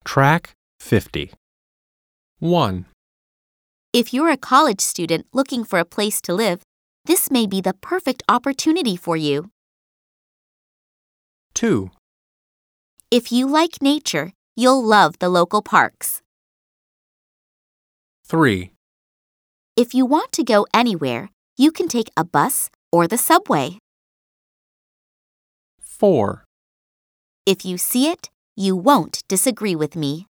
Track 50. 1, If you're a college student looking for a place to live, this may be the perfect opportunity for you. 2, If you like nature, you'll love the local parks. 3, If you want to go anywhere, you can take a bus or the subway. 4, If you see it, you won't disagree with me.